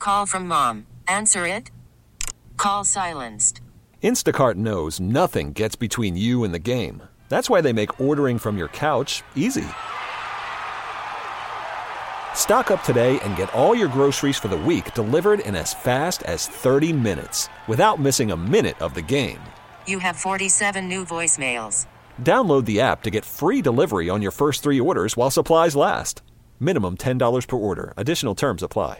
Call from mom. Answer it. Call silenced. Instacart knows nothing gets between you and the game. That's why they make ordering from your couch easy. Stock up today and get all your groceries for the week delivered in as fast as 30 minutes without missing a minute of the game. You have 47 new voicemails. Download the app to get free delivery on your first 3 orders while supplies last. Minimum $10 per order. Additional terms apply.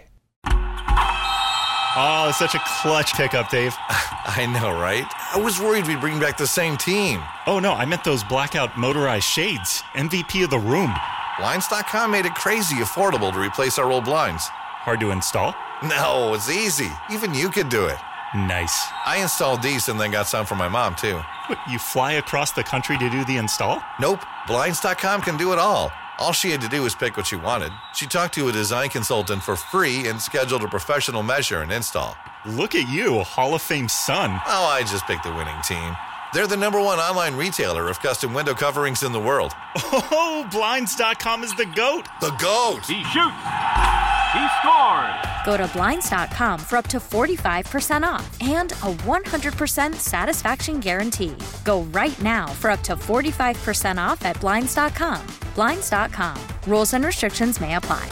Oh, such a clutch pickup, Dave. I know, right? I was worried we'd bring back the same team. Oh, no, I meant those blackout motorized shades. MVP of the room. Blinds.com made it crazy affordable to replace our old blinds. Hard to install? No, it's easy. Even you could do it. Nice. I installed these and then got some for my mom, too. What, you fly across the country to do the install? Nope. Blinds.com can do it all. All she had to do was pick what she wanted. She talked to a design consultant for free and scheduled a professional measure and install. Look at you, Hall of Fame son. Oh, I just picked the winning team. They're the #1 online retailer of custom window coverings in the world. Oh, Blinds.com is the GOAT. The GOAT! He shoots. He scores. Go to Blinds.com for up to 45% off and a 100% satisfaction guarantee. Go right now for up to 45% off at Blinds.com. Blinds.com. Rules and restrictions may apply.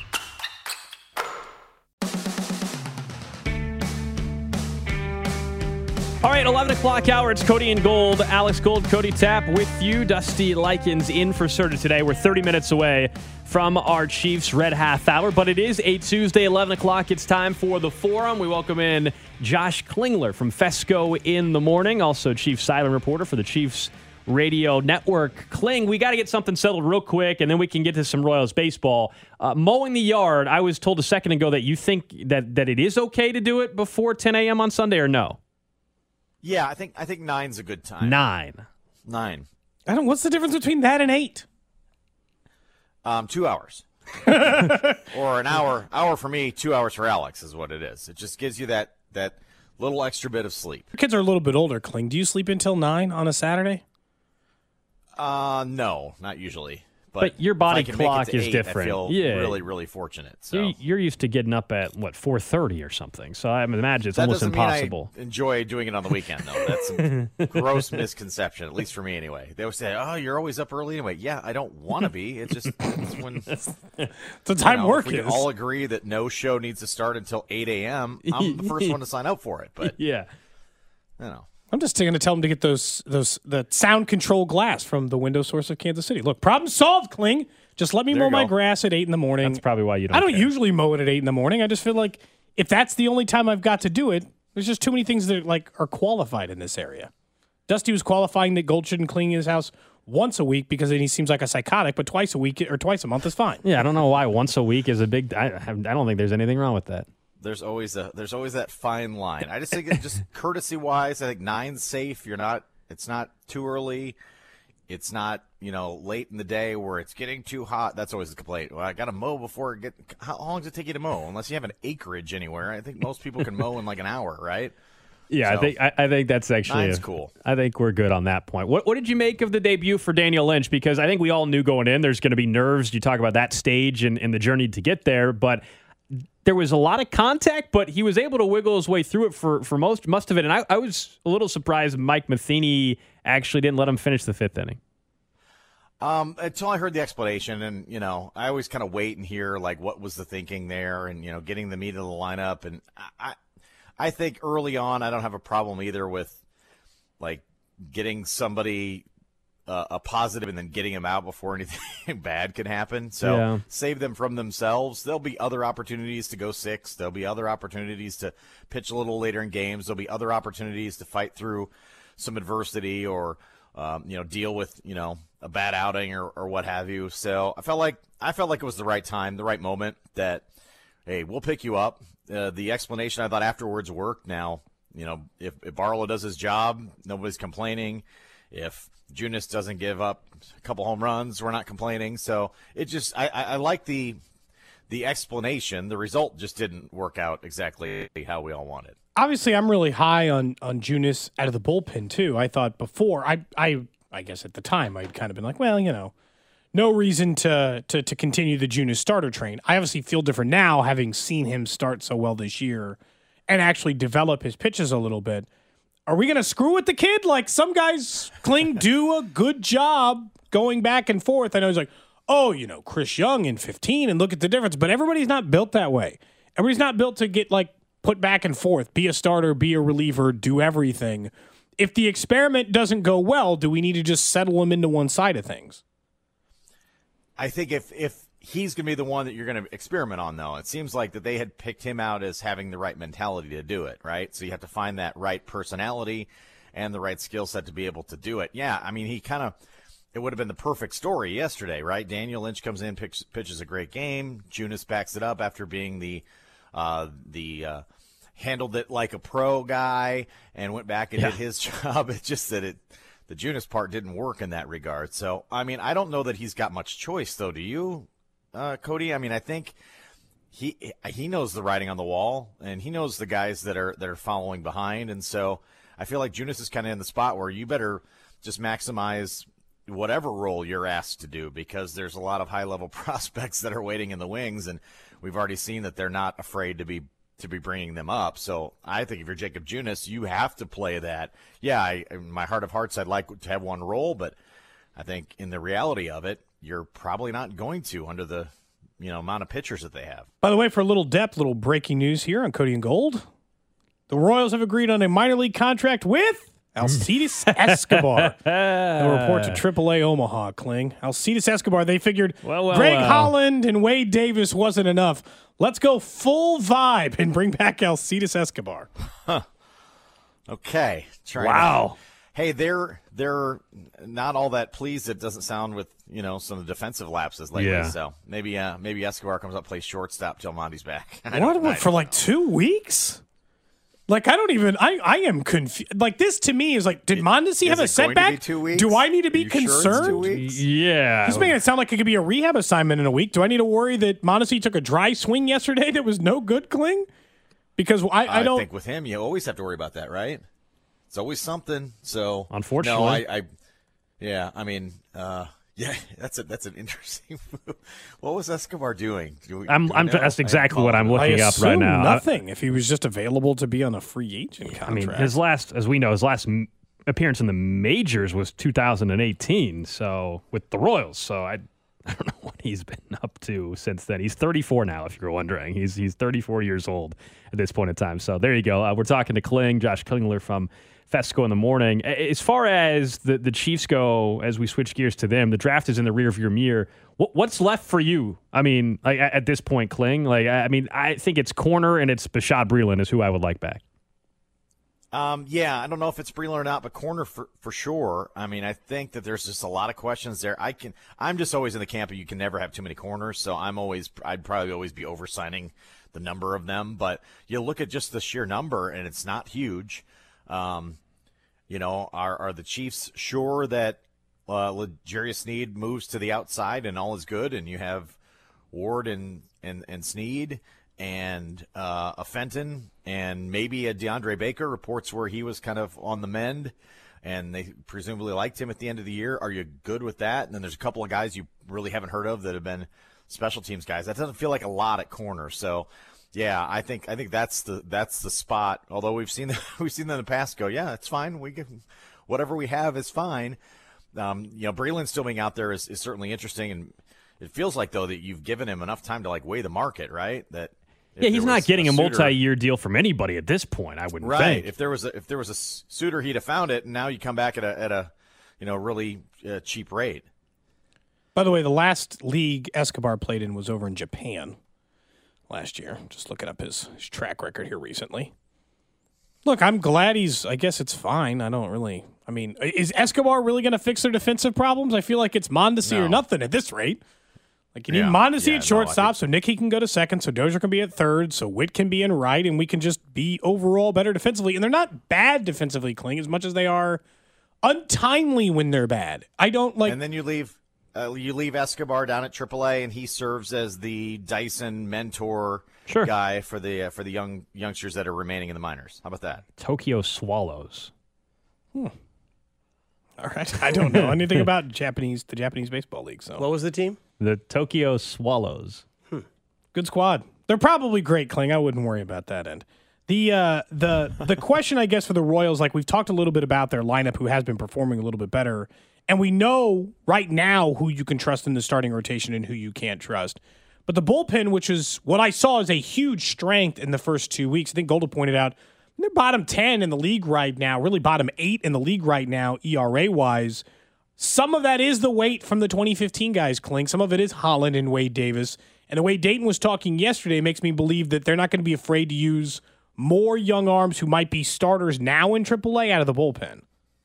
All right, 11 o'clock hour. It's Cody and Gold. Alex Gold, Cody Tapp with you. Dusty Likens in for Serta today. We're 30 minutes away from our Chiefs Red Half Hour, but it is a Tuesday, 11 o'clock. It's time for the Forum. We welcome in Josh Klingler from Fesco in the Morning, also Chiefs Silent Reporter for the Chiefs Radio Network. Kling, we got to get something settled real quick, and then we can get to some Royals baseball. Mowing the yard, I was told a second ago that you think that it is okay to do it before 10 a.m. on Sunday, or no? Yeah, I think 9's a good time. 9. What's the difference between that and 8? 2 hours. Or an hour. Hour for me, 2 hours for Alex is what it is. It just gives you that little extra bit of sleep. Your kids are a little bit older, Kling. Do you sleep until 9 on a Saturday? No, not usually. But your body clock is 8, different. I feel really, really fortunate. So. You're used to getting up at, 4:30 or something. So I imagine it's almost impossible. I enjoy doing it on the weekend, though. That's some gross misconception, at least for me anyway. They always say, oh, you're always up early anyway. Yeah, I don't want to be. It's just it's when the time work if we is. Can all agree that no show needs to start until 8 a.m., I'm the first one to sign up for it. But, yeah. I'm just going to tell them to get the sound control glass from the window source of Kansas City. Look, problem solved, Kling. Just let me mow my grass at 8 in the morning. That's probably why you don't. I don't usually mow it at 8 in the morning. I just feel like if that's the only time I've got to do it, there's just too many things that are qualified in this area. Dusty was qualifying that Gold shouldn't clean his house once a week because then he seems like a psychotic, but twice a week or twice a month is fine. Yeah, I don't know why once a week is a big. I don't think there's anything wrong with that. There's always that fine line. I just think it just courtesy wise, I think 9's safe. It's not too early. It's not, late in the day where it's getting too hot. That's always the complaint. Well, I got to mow before how long does it take you to mow? Unless you have an acreage anywhere. I think most people can mow in like an hour, right? Yeah, so, I think that's actually 9's cool. I think we're good on that point. What did you make of the debut for Daniel Lynch? Because I think we all knew going in there's going to be nerves. You talk about that stage and the journey to get there, but there was a lot of contact, but he was able to wiggle his way through it for most of it. And I was a little surprised Mike Matheny actually didn't let him finish the 5th inning. Until I heard the explanation, and, I always kind of wait and hear, what was the thinking there and, getting the meat of the lineup. And I think early on I don't have a problem either with, getting somebody a positive and then getting them out before anything bad can happen. So Save them from themselves. There'll be other opportunities to go 6. There'll be other opportunities to pitch a little later in games. There'll be other opportunities to fight through some adversity or, deal with, a bad outing or what have you. So I felt like it was the right time, the right moment that, hey, we'll pick you up. The explanation I thought afterwards worked. Now, if Barlow does his job, nobody's complaining. If Junis doesn't give up a couple home runs, we're not complaining. So it just I like the explanation. The result just didn't work out exactly how we all wanted. Obviously, I'm really high on Junis out of the bullpen too. I thought before I guess at the time I'd kind of been like, well, no reason to continue the Junis starter train. I obviously feel different now, having seen him start so well this year and actually develop his pitches a little bit. Are we going to screw with the kid? Like some guys, Kling, do a good job going back and forth. I know he's like, oh, Chris Young in 15 and look at the difference. But everybody's not built that way. Everybody's not built to get put back and forth, be a starter, be a reliever, do everything. If the experiment doesn't go well, do we need to just settle him into one side of things? I think if he's going to be the one that you're going to experiment on, though, it seems like that they had picked him out as having the right mentality to do it, right? So you have to find that right personality and the right skill set to be able to do it. Yeah, I mean, it would have been the perfect story yesterday, right? Daniel Lynch comes in, pitches a great game. Junis backs it up after being the handled it like a pro guy and went back and did his job. It's just that the Junis part didn't work in that regard. So, I mean, I don't know that he's got much choice, though. Do you, Cody? I mean, I think he knows the writing on the wall, and he knows the guys that are following behind. And so I feel like Junis is kind of in the spot where you better just maximize whatever role you're asked to do, because there's a lot of high-level prospects that are waiting in the wings, and we've already seen that they're not afraid to be bringing them up. So I think if you're Jacob Junis, you have to play that. Yeah, in my heart of hearts, I'd like to have one role, but I think in the reality of it, you're probably not going to under the amount of pitchers that they have. By the way, for a little depth, little breaking news here on Cody and Gold. The Royals have agreed on a minor league contract with Alcides Escobar. They'll report to AAA Omaha, Kling. Alcides Escobar, they figured Greg Holland and Wade Davis wasn't enough. Let's go full vibe and bring back Alcides Escobar. Huh. Okay. Hey, they're not all that pleased. It doesn't sound with some of the defensive lapses lately. Yeah. So maybe Escobar comes up, plays shortstop till Monty's back. For 2 weeks? I am confused. This to me is did Mondesi have a setback? 2 weeks? Do I need to be concerned? Sure 2 weeks? Yeah. He's making it sound like it could be a rehab assignment in a week. Do I need to worry that Mondesi took a dry swing yesterday that was no good, Kling? Because I don't think with him, you always have to worry about that, right? It's always something. So unfortunately, that's an interesting move. What was Escobar doing? That's exactly what I'm looking up right now. Nothing. If he was just available to be on a free agent contract. I mean, his last appearance in the majors was 2018. So with the Royals. So I don't know what he's been up to since then. He's 34 now, if you're wondering. He's 34 years old at this point in time. So there you go. We're talking to Kling, Josh Klingler from Fesco in the morning. As far as the Chiefs go, as we switch gears to them, the draft is in the rearview mirror. What's left for you? I mean, at this point, Kling, I think it's corner and it's Bashad Breeland is who I would like back. Yeah, I don't know if it's Breeland or not, but corner for sure. I mean, I think that there's just a lot of questions there. I'm just always in the camp of you can never have too many corners, so I'd probably always be oversigning the number of them. But you look at just the sheer number, and it's not huge. Are the Chiefs sure that L'Jarius Sneed moves to the outside and all is good, and you have Ward and Sneed and a Fenton and maybe a DeAndre Baker? Reports where he was kind of on the mend, and they presumably liked him at the end of the year. Are you good with that? And then there's a couple of guys you really haven't heard of that have been special teams guys. That doesn't feel like a lot at corner. So yeah, I think that's the spot. Although we've seen them in the past go, yeah, it's fine. We can, whatever we have is fine. Breeland still being out there is certainly interesting, and it feels like though that you've given him enough time to weigh the market, right? That he's not getting a multi-year deal from anybody at this point. I wouldn't think. If there was a suitor, he'd have found it, and now you come back at a really cheap rate. By the way, the last league Escobar played in was over in Japan last year. Just looking up his track record here recently. Look, I'm glad I guess it's fine. Is Escobar really going to fix their defensive problems? I feel like it's Mondesi or nothing at this rate. You need Mondesi at shortstop, so Nicky can go to second, so Dozier can be at third, so Witt can be in right, and we can just be overall better defensively. And they're not bad defensively, Kling, as much as they are untimely when they're bad. I don't like. And then you leave Escobar down at AAA, and he serves as the Dyson mentor guy for the youngsters that are remaining in the minors. How about that? Tokyo Swallows. All right. I don't know anything about the Japanese baseball league. So What was the team? The Tokyo Swallows. Good squad. They're probably great, Kling. I wouldn't worry about that end. The question, I guess, for the Royals, like we've talked a little bit about their lineup, who has been performing a little bit better, and we know right now who you can trust in the starting rotation and who you can't trust. But the bullpen, which is what I saw as a huge strength in the first 2 weeks, I think Golda pointed out, they're bottom 10 in the league right now, really bottom 8 in the league right now, ERA-wise. Some of that is the weight from the 2015 guys, Kling. Some of it is Holland and Wade Davis. And the way Dayton was talking yesterday makes me believe that they're not going to be afraid to use more young arms who might be starters now in AAA out of the bullpen.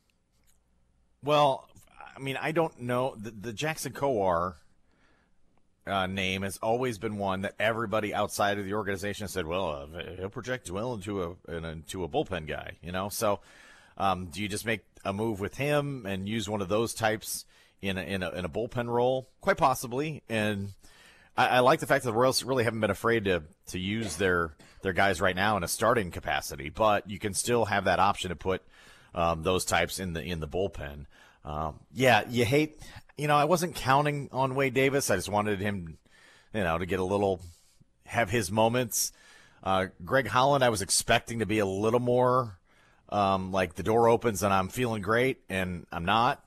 Well, I mean, I don't know. The Jackson Kowar name has always been one that everybody outside of the organization said, well, he'll project well into a bullpen guy, you know? So do you just make a move with him and use one of those types in a bullpen role? Quite possibly. And I like the fact that the Royals really haven't been afraid to use their guys right now in a starting capacity, but you can still have that option to put those types in the bullpen. Yeah, you hate, I wasn't counting on Wade Davis. I just wanted him, to get have his moments. Greg Holland, I was expecting to be a little more like the door opens and I'm feeling great, and I'm not.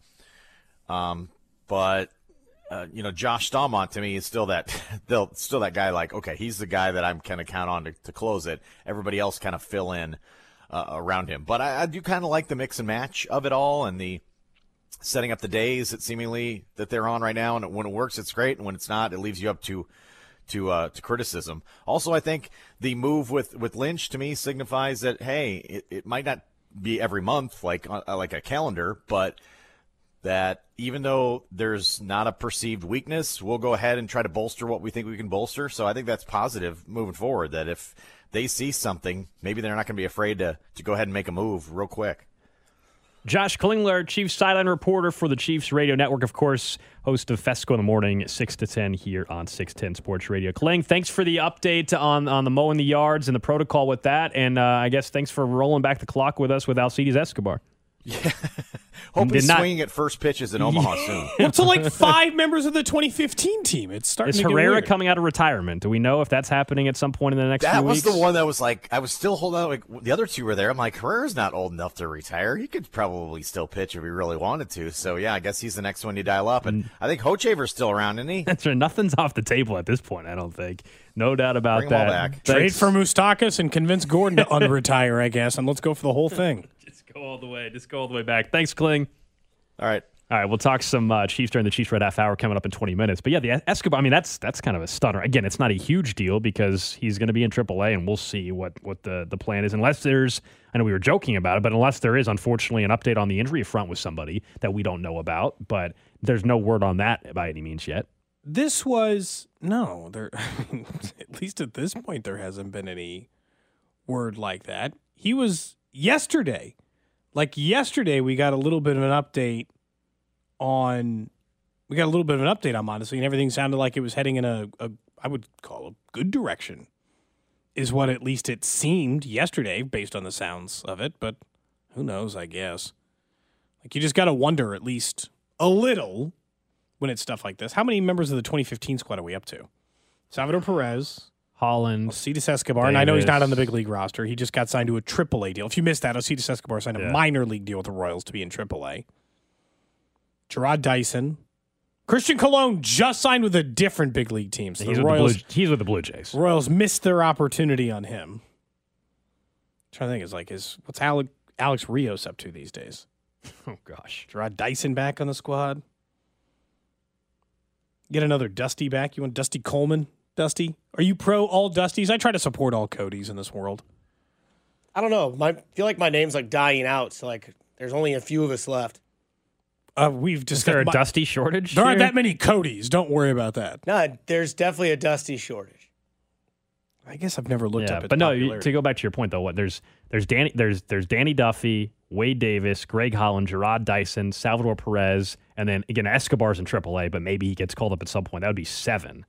But Josh Stallmont to me is still that guy. Like, okay, he's the guy that I'm kind of count on to close it. Everybody else kind of fill in around him. But I do kind of like the mix and match of it all, and the setting up the days that seemingly that they're on right now. And when it works, it's great, and when it's not, it leaves you up to criticism. Also, I think the move with Lynch to me signifies that, hey, it might not be every month like a calendar, but that even though there's not a perceived weakness, we'll go ahead and try to bolster what we think we can bolster. So I think that's positive moving forward, that if they see something, maybe they're not going to be afraid to go ahead and make a move real quick. Josh Klingler, Chiefs sideline reporter for the Chiefs Radio Network, of course, host of Fesco in the Morning, 6 to 10 here on 610 Sports Radio. Kling, thanks for the update on the mowing the yards and the protocol with that. And I guess thanks for rolling back the clock with us with Alcides Escobar. Yeah. Hope he's swinging at first pitches in Omaha soon. Well, to like 5 members of the 2015 team. It's starting Is to get Herrera weird. coming out of retirement? Do we know if that's happening at some point in the next few weeks? That was the one that was like, I was still holding out. Like, the other two were there. I'm like, Herrera's not old enough to retire. He could probably still pitch if he really wanted to. So, yeah, I guess he's the next one you dial up. And I think Hochevar's still around, isn't he? That's right. Nothing's off the table at this point, I don't think. No doubt about Bring that. them all back. Trade for Moustakas and convince Gordon to unretire, I guess, and let's go for the whole thing. Just go all the way back. Thanks, Kling. All right, we'll talk some Chiefs during the Chiefs Red Half Hour coming up in 20 minutes. But yeah, the Escobar, I mean, that's kind of a stunner. Again, it's not a huge deal because he's going to be in AAA, and we'll see what the plan is. Unless there's, I know we were joking about it, but unless there is, unfortunately, an update on the injury front with somebody that we don't know about. But there's no word on that by any means yet. This was, no, at least at this point, there hasn't been any word like that. He was yesterday. Like yesterday, we got a little bit of an update on Mondesi, and everything sounded like it was heading in a I would call a good direction, is what at least it seemed yesterday based on the sounds of it. But who knows, I guess. Like, you just got to wonder at least a little when it's stuff like this. How many members of the 2015 squad are we up to? Salvador Perez, Holland, Alcides Escobar, and I know he's not on the big league roster. He just got signed to a AAA deal. If you missed that, Alcides Escobar signed a minor league deal with the Royals to be in AAA. Gerard Dyson. Christian Colon just signed with a different big league team. So he's with the Blue Jays. Royals missed their opportunity on him. I'm trying to think, what's Alex Rios up to these days? Oh, gosh. Gerard Dyson back on the squad. Get another Dusty back. You want Dusty Coleman? Dusty? Are you pro all Dusties? I try to support all Codys in this world. I don't know. I feel like my name's like dying out. So like, there's only a few of us left. We've just Is there a Dusty shortage? There aren't that many Codys. Don't worry about that. No, there's definitely a Dusty shortage. I guess I've never looked up its but no. popularity. To go back to your point though, there's Danny Duffy, Wade Davis, Greg Holland, Gerard Dyson, Salvador Perez, and then again Escobar's in AAA, but maybe he gets called up at some point. That would be 7.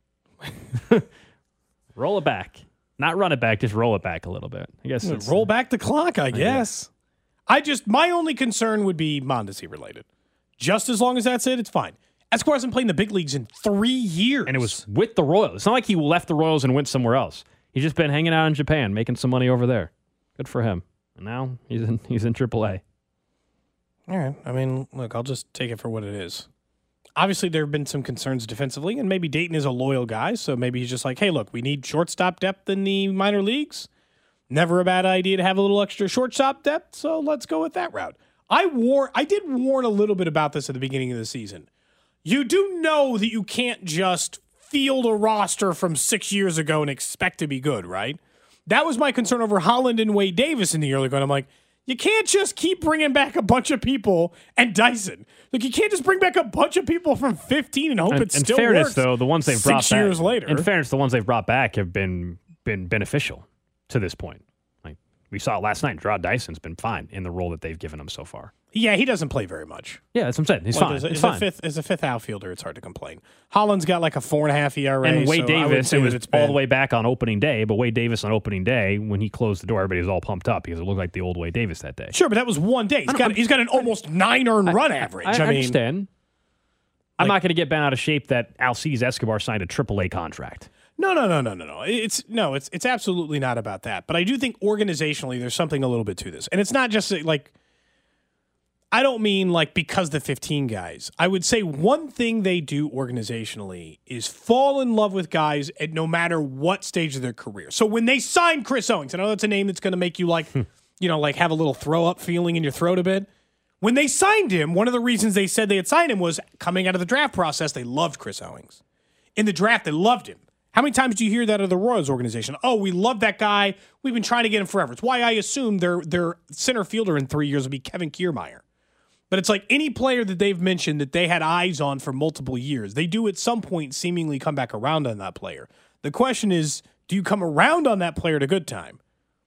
Roll it back, not run it back, just roll it back a little bit. I guess roll back the clock. I guess. My only concern would be Mondesi related. Just as long as that's it, it's fine. Escobar hasn't played in the big leagues in 3 years. And it was with the Royals. It's not like he left the Royals and went somewhere else. He's just been hanging out in Japan, making some money over there. Good for him. And now he's in AAA. All right. I mean, look, I'll just take it for what it is. Obviously, there have been some concerns defensively, and maybe Dayton is a loyal guy, so maybe he's just like, hey, look, we need shortstop depth in the minor leagues. Never a bad idea to have a little extra shortstop depth, so let's go with that route. I did warn a little bit about this at the beginning of the season. You do know that you can't just field a roster from 6 years ago and expect to be good, right? That was my concern over Holland and Wade Davis in the early going. I'm like, you can't just keep bringing back a bunch of people and Dyson. Like, you can't just bring back a bunch of people from 15 and hope it still fairness, works. Though, the ones they've brought 6 back, years later. In fairness, the ones they've brought back have been beneficial to this point. Like we saw last night, Gerard Dyson's been fine in the role that they've given him so far. Yeah, he doesn't play very much. Yeah, that's what I'm saying. He's fine. As fine. a fifth outfielder, it's hard to complain. Holland's got like a 4.5 ERA. And Wade so Davis, it was all the way back on opening day, but Wade Davis on opening day, when he closed the door, everybody was all pumped up because it looked like the old Wade Davis that day. Sure, but that was one day. He's got an almost 9 earned run average. I mean, understand. I'm not going to get bent out of shape that Alcides Escobar signed a AAA contract. No. It's absolutely not about that. But I do think organizationally there's something a little bit to this. And it's not just like, I don't mean like because the 15 guys. I would say one thing they do organizationally is fall in love with guys at no matter what stage of their career. So when they signed Chris Owings, I know that's a name that's going to make you like, like have a little throw up feeling in your throat a bit. When they signed him, one of the reasons they said they had signed him was coming out of the draft process, they loved Chris Owings. In the draft, they loved him. How many times do you hear that of the Royals organization? Oh, we love that guy. We've been trying to get him forever. It's why I assume their center fielder in 3 years will be Kevin Kiermaier. But it's like any player that they've mentioned that they had eyes on for multiple years, they do at some point seemingly come back around on that player. The question is, do you come around on that player at a good time?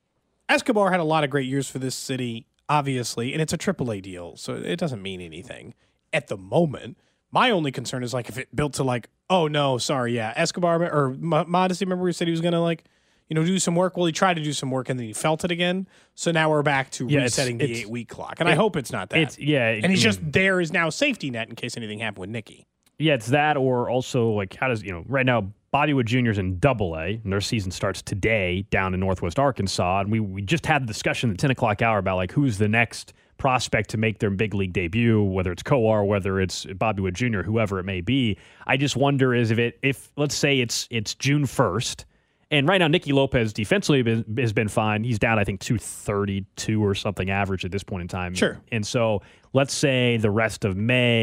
Escobar had a lot of great years for this city, obviously, and it's a AAA deal, so it doesn't mean anything at the moment. My only concern is like if it built to like, oh no, sorry, yeah, Escobar or Mondesi, remember we said he was going to like, do some work. Well, he tried to do some work and then he felt it again. So now we're back to resetting the 8-week clock. And I hope it's not that. And he's just there is now a safety net in case anything happened with Nicky. Yeah, it's that, or also like how does right now Bobby Wood Jr. is in AA, and their season starts today down in Northwest Arkansas, and we just had the discussion at the 10 o'clock hour about like who's the next prospect to make their big league debut, whether it's Coar, whether it's Bobby Wood Jr., whoever it may be. I just wonder if let's say it's June 1st. And right now, Nicky Lopez defensively has been fine. He's down, I think, 232 or something average at this point in time. Sure. And so let's say the rest of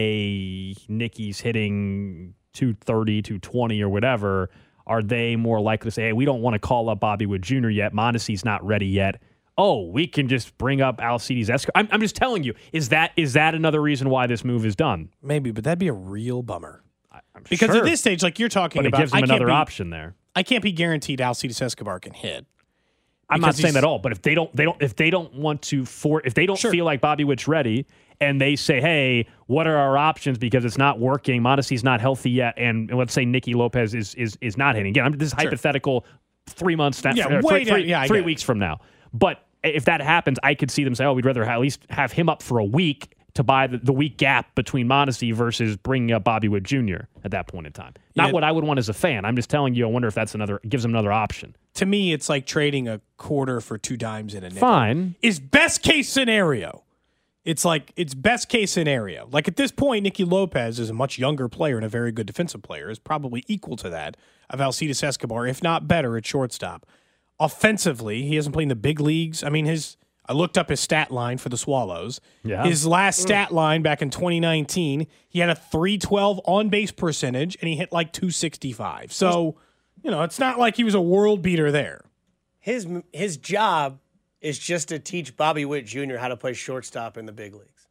May, Nicky's hitting 230, 220 or whatever. Are they more likely to say, hey, we don't want to call up Bobby Wood Jr. yet. Mondesi's not ready yet. Oh, we can just bring up Alcides Escobar. I'm just telling you, is that another reason why this move is done? Maybe, but that'd be a real bummer. Because at this stage, like you're talking but about, it gives them another option there. I can't be guaranteed Alcides Escobar can hit. I'm not saying that at all, but if they don't want to feel like Bobby Witt's ready, and they say, hey, what are our options because it's not working, Mondesi's not healthy yet, and let's say Nicky Lopez is not hitting. Again, this is hypothetical 3 months, 3 weeks from now. But if that happens, I could see them say, oh, we'd rather at least have him up for a week to buy the week gap between Mondesi versus bringing up Bobby Wood Jr. at that point in time. Not what I would want as a fan. I'm just telling you, I wonder if that's gives them another option. To me, it's like trading a quarter for 2 dimes in a nickel. Fine. Is best case scenario. It's best case scenario. Like at this point, Nicky Lopez is a much younger player and a very good defensive player, is probably equal to that of Alcides Escobar, if not better at shortstop. Offensively, he hasn't played in the big leagues. I mean, I looked up his stat line for the Swallows. Yeah. His last stat line back in 2019, he had a .312 on-base percentage, and he hit like 265. So, it's not like he was a world beater there. His job is just to teach Bobby Witt Jr. how to play shortstop in the big leagues.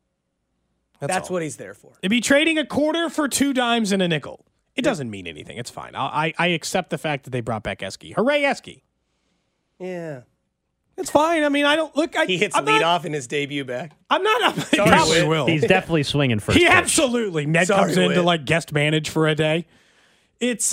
That's what he's there for. It'd be trading a quarter for 2 dimes and a nickel. It doesn't mean anything. It's fine. I accept the fact that they brought back Eske. Hooray, Eske. Yeah. It's fine. I mean, I don't look. He hits leadoff in his debut back. I'm not. He probably will. He's definitely swinging first. He pitch. Absolutely. Ned comes in to like guest manage for a day. It's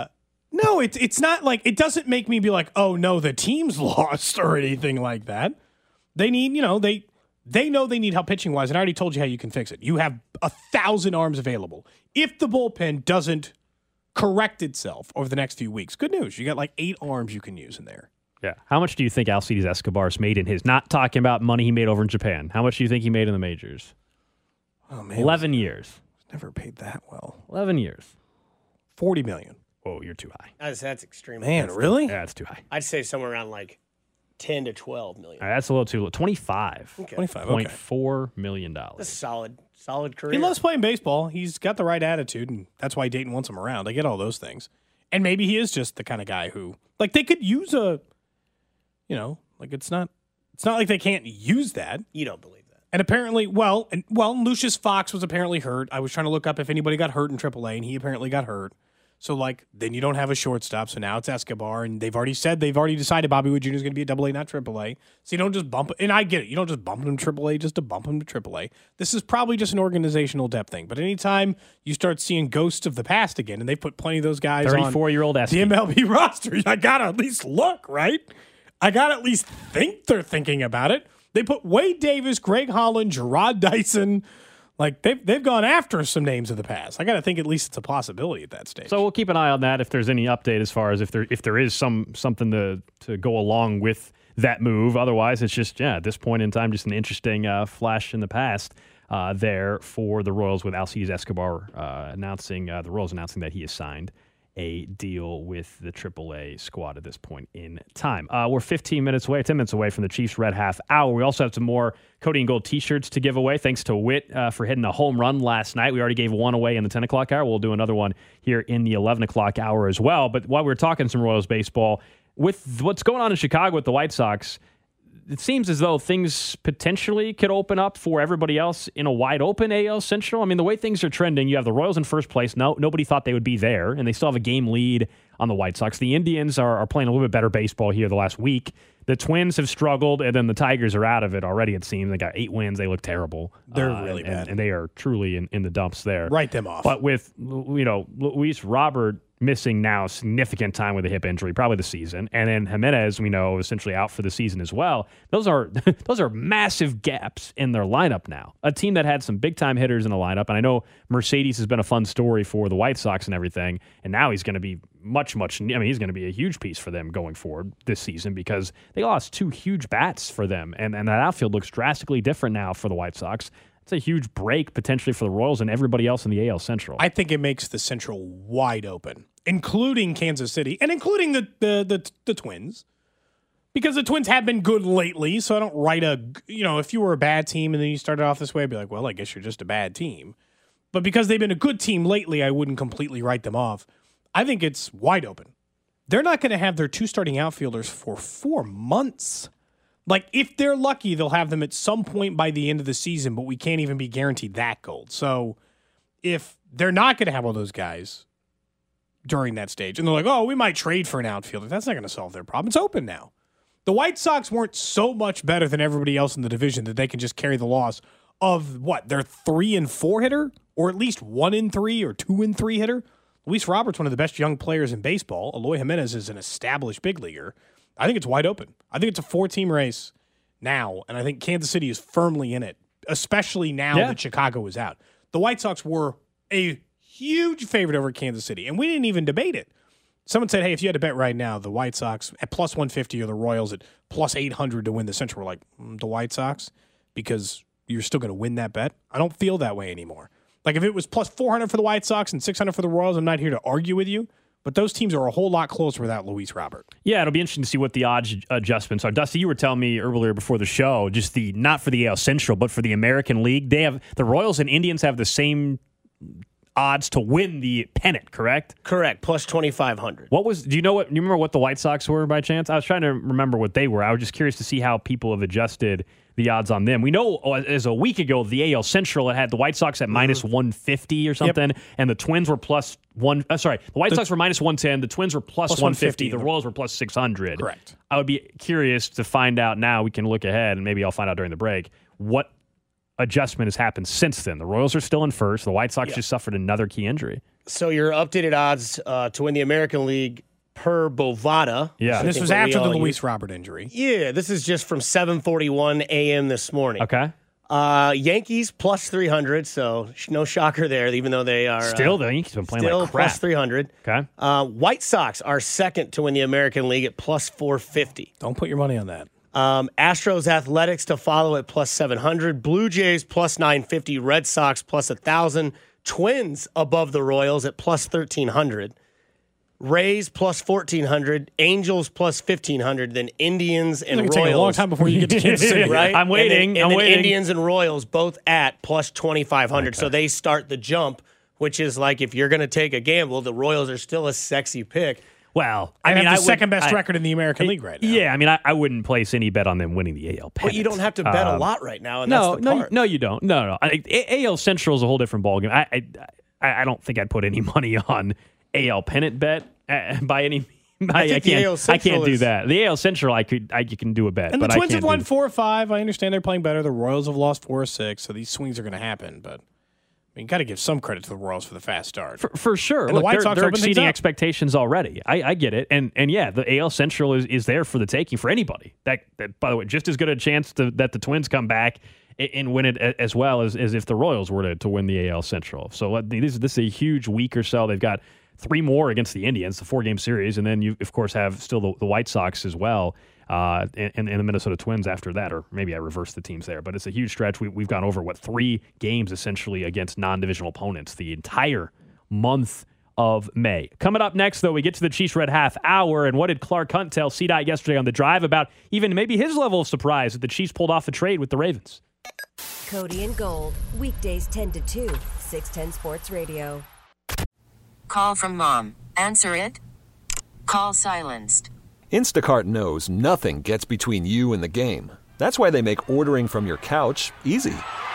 no. It's not like it doesn't make me be like, oh no, the team's lost or anything like that. They need They know they need help pitching-wise, and I already told you how you can fix it. You have 1,000 arms available. If the bullpen doesn't correct itself over the next few weeks, good news. You got like 8 arms you can use in there. Yeah. How much do you think Alcides Escobar's made in his, not talking about money he made over in Japan, how much do you think he made in the majors? Oh, man. 11 years. Never paid that well. 11 years. $40 million. Oh, you're too high. That's extremely. Man, really? Yeah, that's too high. I'd say somewhere around like 10 to 12 million. That's a little too low. 25. Okay. 25, okay. $25.4 million. That's solid career. He loves playing baseball. He's got the right attitude, and that's why Dayton wants him around. I get all those things. And maybe he is just the kind of guy who, like, they could use it's not like they can't use that. You don't believe that. And apparently, Lucius Fox was apparently hurt. I was trying to look up if anybody got hurt in AAA, and he apparently got hurt. So, then you don't have a shortstop. So now it's Escobar, and they've already decided Bobby Witt Jr. is going to be a AA, not AAA. So you don't just bump it. And I get it. You don't just bump him to AAA just to bump him to AAA. This is probably just an organizational depth thing. But anytime you start seeing ghosts of the past again, and they put plenty of those guys 34-year-old on the MLB roster, I got to at least look, right? I got to at least think they're thinking about it. They put Wade Davis, Greg Holland, Gerard Dyson. Like, they've gone after some names of the past. I got to think at least it's a possibility at that stage. So we'll keep an eye on that if there's any update as far as if there is something to go along with that move. Otherwise, it's just, at this point in time, just an interesting flash in the past there for the Royals with Alcides Escobar announcing that he has signed a deal with the AAA squad at this point in time. We're 10 minutes away from the Chiefs' Red Half Hour. We also have some more Cody and Gold t-shirts to give away. Thanks to Witt for hitting a home run last night. We already gave one away in the 10 o'clock hour. We'll do another one here in the 11 o'clock hour as well. But while we're talking some Royals baseball, with what's going on in Chicago with the White Sox, it seems as though things potentially could open up for everybody else in a wide open AL Central. I mean, the way things are trending, you have the Royals in first place. Nobody thought they would be there, and they still have a game lead on the White Sox. The Indians are playing a little bit better baseball here the last week. The Twins have struggled, and then the Tigers are out of it already, it seems. They got 8 wins. They look terrible. They're really bad. And they are truly in the dumps there. Write them off. But with, Luis Robert missing now significant time with a hip injury, probably the season, and then Jimenez, we know, essentially out for the season as well. Those are massive gaps in their lineup now. A team that had some big-time hitters in the lineup, and I know Mercedes has been a fun story for the White Sox and everything, and now he's going to be he's going to be a huge piece for them going forward this season because they lost 2 huge bats for them, and that outfield looks drastically different now for the White Sox. It's a huge break potentially for the Royals and everybody else in the AL Central. I think it makes the Central wide open, including Kansas City and including the Twins, because the Twins have been good lately. So I don't write if you were a bad team and then you started off this way, I'd be like, well, I guess you're just a bad team. But because they've been a good team lately, I wouldn't completely write them off. I think it's wide open. They're not going to have their 2 starting outfielders for 4 months. Like, if they're lucky, they'll have them at some point by the end of the season, but we can't even be guaranteed that gold. So if they're not going to have all those guys during that stage, and they're like, oh, we might trade for an outfielder, that's not going to solve their problem. It's open now. The White Sox weren't so much better than everybody else in the division that they can just carry the loss of, their 3-4 hitter? Or at least 1-3 or 2-3 hitter? Luis Robert's one of the best young players in baseball. Eloy Jimenez is an established big leaguer. I think it's wide open. I think it's a 4-team race now, and I think Kansas City is firmly in it, especially now that Chicago is out. The White Sox were a huge favorite over Kansas City, and we didn't even debate it. Someone said, hey, if you had to bet right now, the White Sox at plus 150 or the Royals at plus 800 to win the Central, we're like, the White Sox, because you're still going to win that bet? I don't feel that way anymore. Like, if it was plus 400 for the White Sox and 600 for the Royals, I'm not here to argue with you. But those teams are a whole lot closer without Luis Robert. Yeah, it'll be interesting to see what the odds adjustments are. Dusty, you were telling me earlier before the show, just not for the AL Central, but for the American League, the Royals and Indians have the same odds to win the pennant, correct? Correct, plus 2,500. Do you remember what the White Sox were by chance? I was trying to remember what they were. I was just curious to see how people have adjusted the odds on them. We know as a week ago, the AL Central, it had the White Sox at minus 150 or something, and the Twins were plus one. The White Sox were minus 110. The Twins were plus 150. The Royals were plus 600. Correct. I would be curious to find out now. We can look ahead, and maybe I'll find out during the break what adjustment has happened since then. The Royals are still in first. The White Sox just suffered another key injury. So your updated odds to win the American League, per Bovada. Yeah. And this was after the Luis Robert injury. Yeah, this is just from 7:41 a.m. this morning. Okay. Yankees plus 300, so no shocker there, even though they are... Still, the Yankees have been playing still like crap. Plus 300. Okay. White Sox are second to win the American League at plus 450. Don't put your money on that. Astros Athletics to follow at plus 700. Blue Jays plus 950. Red Sox plus 1,000. Twins above the Royals at plus 1,300. Rays plus 1,400, Angels plus 1,500, then Indians and Royals. It's take a long time before you get to Kansas City, right? I'm waiting. And then waiting. Indians and Royals both at plus 2,500. Okay. So they start the jump, which is like if you're going to take a gamble, the Royals are still a sexy pick. Well, I mean, the second best record in the American League right now. Yeah, I mean, I wouldn't place any bet on them winning the AL pennant. But you don't have to bet a lot right now, and no, that's the part. No, you don't. No. AL Central is a whole different ballgame. I don't think I'd put any money on AL pennant bet by any. I can't do that. The AL Central, you can do a bet. And but the Twins I have won 4 or 5. I understand they're playing better. The Royals have lost 4 or 6, so these swings are going to happen. But you got to give some credit to the Royals for the fast start. For sure. And Look, the White Sox they're exceeding expectations already. I get it. And yeah, the AL Central is there for the taking for anybody. That by the way, just as good a chance that the Twins come back and win it as well as if the Royals were to win the AL Central. So this is a huge week or so. They've got 3 more against the Indians, the 4-game series, and then you, of course, have still the White Sox as well, and the Minnesota Twins after that, or maybe I reversed the teams there. But it's a huge stretch. We've gone over, 3 games essentially against non-divisional opponents the entire month of May. Coming up next, though, we get to the Chiefs Red Half Hour, and what did Clark Hunt tell CDOT yesterday on the drive about even maybe his level of surprise that the Chiefs pulled off a trade with the Ravens? Cody and Gold, weekdays 10 to 2, 610 Sports Radio. Call from mom. Answer it. Call silenced. Instacart knows nothing gets between you and the game. That's why they make ordering from your couch easy.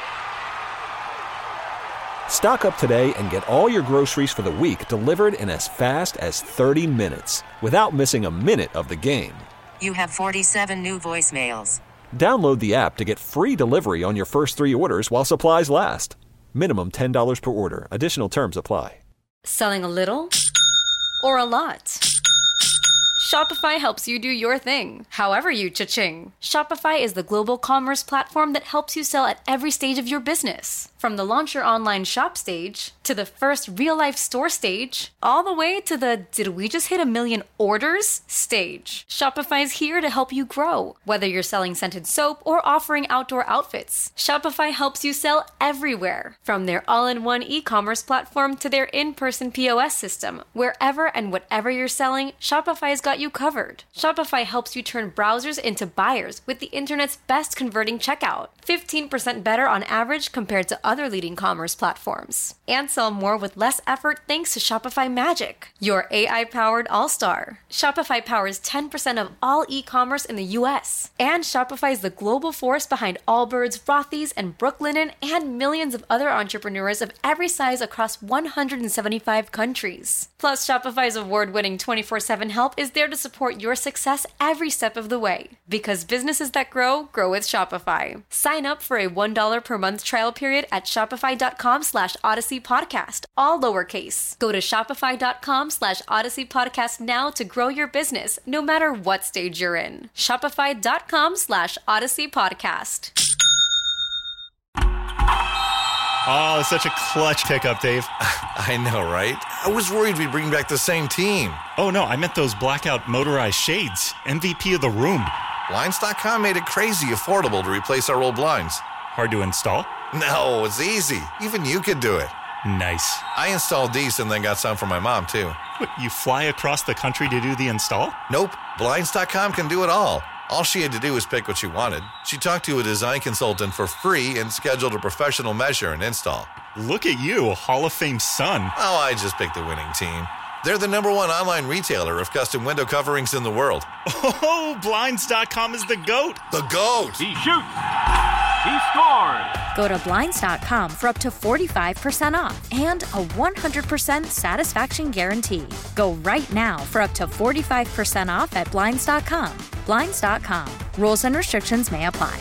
Stock up today and get all your groceries for the week delivered in as fast as 30 minutes without missing a minute of the game. You have 47 new voicemails. Download the app to get free delivery on your first 3 orders while supplies last. Minimum $10 per order. Additional terms apply. Selling a little or a lot? Shopify helps you do your thing, however you cha-ching. Shopify is the global commerce platform that helps you sell at every stage of your business. From the launch your online shop stage, to the first real-life store stage, all the way to the did we just hit 1 million orders stage. Shopify is here to help you grow. Whether you're selling scented soap or offering outdoor outfits, Shopify helps you sell everywhere. From their all-in-one e-commerce platform to their in-person POS system, wherever and whatever you're selling, Shopify's got you covered. Shopify helps you turn browsers into buyers with the internet's best converting checkout. 15% better on average compared to other leading commerce platforms. And sell more with less effort thanks to Shopify Magic, your AI-powered all-star. Shopify powers 10% of all e-commerce in the U.S. And Shopify is the global force behind Allbirds, Rothy's, and Brooklinen, and millions of other entrepreneurs of every size across 175 countries. Plus, Shopify's award-winning 24/7 help is there to support your success every step of the way. Because businesses that grow, grow with Shopify. Sign up for a $1 per month trial period at shopify.com/Odyssey Podcast, all lowercase. Go to shopify.com/Odyssey Podcast now to grow your business, no matter what stage you're in. Shopify.com/Odyssey Podcast. Oh, it's such a clutch pickup, Dave. I know, right? I was worried we'd bring back the same team. Oh, no, I meant those blackout motorized shades. MVP of the room. Blinds.com made it crazy affordable to replace our old blinds. Hard to install? No, it's easy. Even you could do it. Nice. I installed these and then got some for my mom, too. What, you fly across the country to do the install? Nope. Blinds.com can do it all. All she had to do was pick what she wanted. She talked to a design consultant for free and scheduled a professional measure and install. Look at you, Hall of Fame son. Oh, I just picked the winning team. They're the #1 online retailer of custom window coverings in the world. Oh, Blinds.com is the GOAT. The GOAT! He shoots. He scores. Go to Blinds.com for up to 45% off and a 100% satisfaction guarantee. Go right now for up to 45% off at Blinds.com. Blinds.com. Rules and restrictions may apply.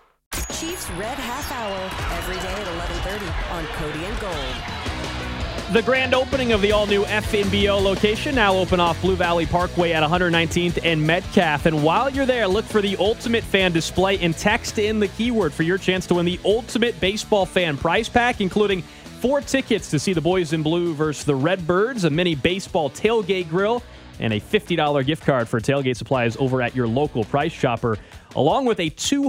Chiefs Red Half Hour, every day at 11:30 on Cody and Gold. The grand opening of the all-new FNBO location, now open off Blue Valley Parkway at 119th and Metcalf. And while you're there, look for the Ultimate Fan display and text in the keyword for your chance to win the Ultimate Baseball Fan prize pack, including 4 tickets to see the Boys in Blue versus the Redbirds, a mini baseball tailgate grill, and a $50 gift card for tailgate supplies over at your local Price Chopper, along with a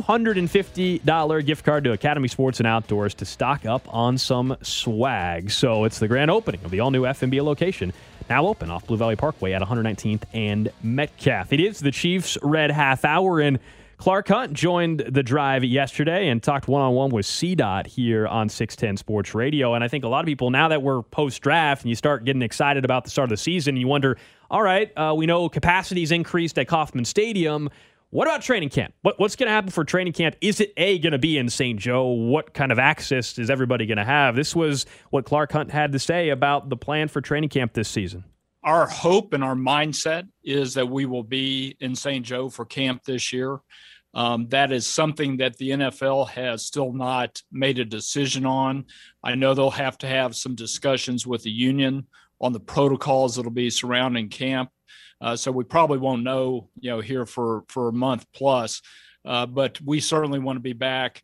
$250 gift card to Academy Sports and Outdoors to stock up on some swag. So it's the grand opening of the all-new FNBA location, now open off Blue Valley Parkway at 119th and Metcalf. It is the Chiefs' Red Half Hour, and Clark Hunt joined the drive yesterday and talked one-on-one with CDOT here on 610 Sports Radio. And I think a lot of people, now that we're post-draft and you start getting excited about the start of the season, you wonder, all right, we know capacity's increased at Kauffman Stadium. What about training camp? What's going to happen for training camp? Is it going to be in St. Joe? What kind of access is everybody going to have? This was what Clark Hunt had to say about the plan for training camp this season. Our hope and our mindset is that we will be in St. Joe for camp this year. That is something that the NFL has still not made a decision on. I know they'll have to have some discussions with the union on the protocols that'll be surrounding camp. So we probably won't know, here for a month plus. But we certainly want to be back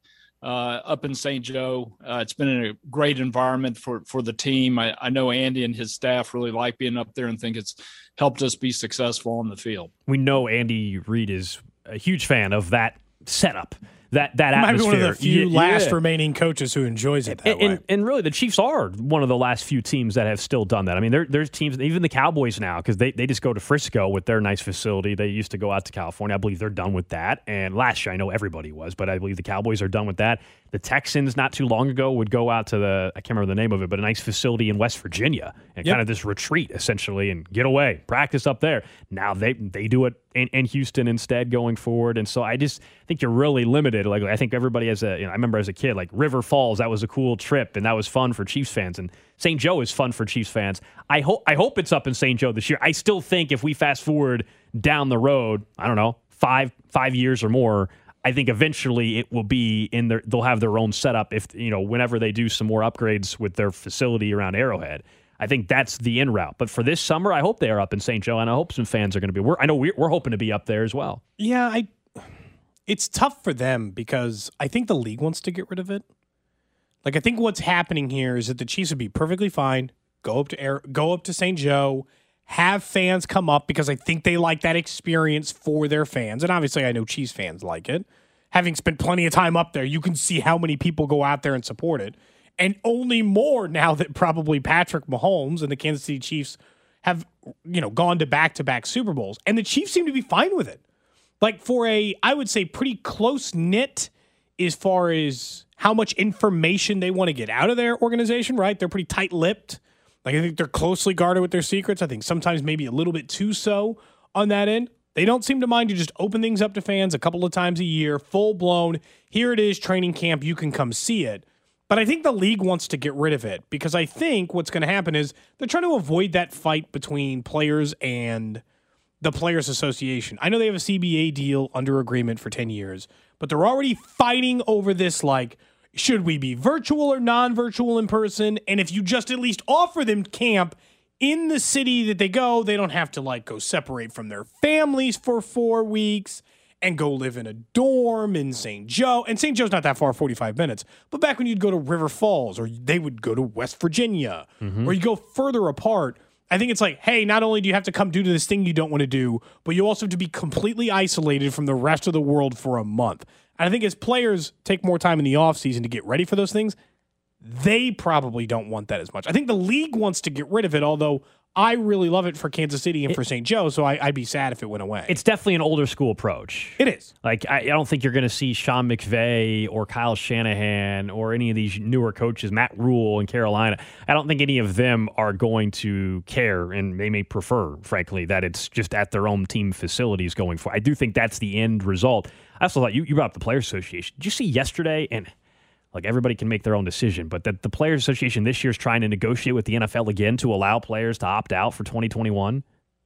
up in St. Joe. It's been a great environment for the team. I know Andy and his staff really like being up there and think it's helped us be successful on the field. We know Andy Reid is a huge fan of that setup, that atmosphere. Might be one of the few last remaining coaches who enjoys it that way. And really, the Chiefs are one of the last few teams that have still done that. I mean, there's teams, even the Cowboys now, because they just go to Frisco with their nice facility. They used to go out to California. I believe they're done with that. And last year, I know everybody was, but I believe the Cowboys are done with that. The Texans, not too long ago, would go out to I can't remember the name of it, but a nice facility in West Virginia and kind of this retreat, essentially, and get away, practice up there. Now they do it in Houston instead going forward. And so I just think you're really limited. Like, I think everybody I remember as a kid, like River Falls, that was a cool trip, and that was fun for Chiefs fans. And St. Joe is fun for Chiefs fans. I hope it's up in St. Joe this year. I still think if we fast forward down the road, I don't know, five years or more, I think eventually it will be they'll have their own setup whenever they do some more upgrades with their facility around Arrowhead. I think that's the en route. But for this summer, I hope they are up in St. Joe, and I hope some fans are going to be. I know we're hoping to be up there as well. Yeah, it's tough for them because I think the league wants to get rid of it. Like, I think what's happening here is that the Chiefs would be perfectly fine, go up to St. Joe, have fans come up because I think they like that experience for their fans. And obviously I know Chiefs fans like it. Having spent plenty of time up there, you can see how many people go out there and support it. And only more now that probably Patrick Mahomes and the Kansas City Chiefs have, gone to back-to-back Super Bowls. And the Chiefs seem to be fine with it. Like, for I would say, pretty close-knit as far as how much information they want to get out of their organization, right? They're pretty tight-lipped. Like, I think they're closely guarded with their secrets. I think sometimes maybe a little bit too so on that end. They don't seem to mind to just open things up to fans a couple of times a year, full-blown. Here it is, training camp. You can come see it. But I think the league wants to get rid of it because I think what's going to happen is they're trying to avoid that fight between players and the Players Association. I know they have a CBA deal under agreement for 10 years, but they're already fighting over this, like, should we be virtual or non-virtual in person? And if you just at least offer them camp in the city that they go, they don't have to, go separate from their families for 4 weeks and go live in a dorm in St. Joe. And St. Joe's not that far, 45 minutes. But back when you'd go to River Falls, or they would go to West Virginia, or you go further apart, I think it's like, hey, not only do you have to come do this thing you don't want to do, but you also have to be completely isolated from the rest of the world for a month. And I think as players take more time in the offseason to get ready for those things, they probably don't want that as much. I think the league wants to get rid of it, although I really love it for Kansas City and for St. Joe, so I'd be sad if it went away. It's definitely an older school approach. It is. Like, I don't think you're going to see Sean McVay or Kyle Shanahan or any of these newer coaches, Matt Rule in Carolina. I don't think any of them are going to care, and they may prefer, frankly, that it's just at their own team facilities going forward. I do think that's the end result. I also thought you brought up the Players Association. Did you see yesterday, and everybody can make their own decision, but that the Players Association this year is trying to negotiate with the NFL again to allow players to opt out for 2021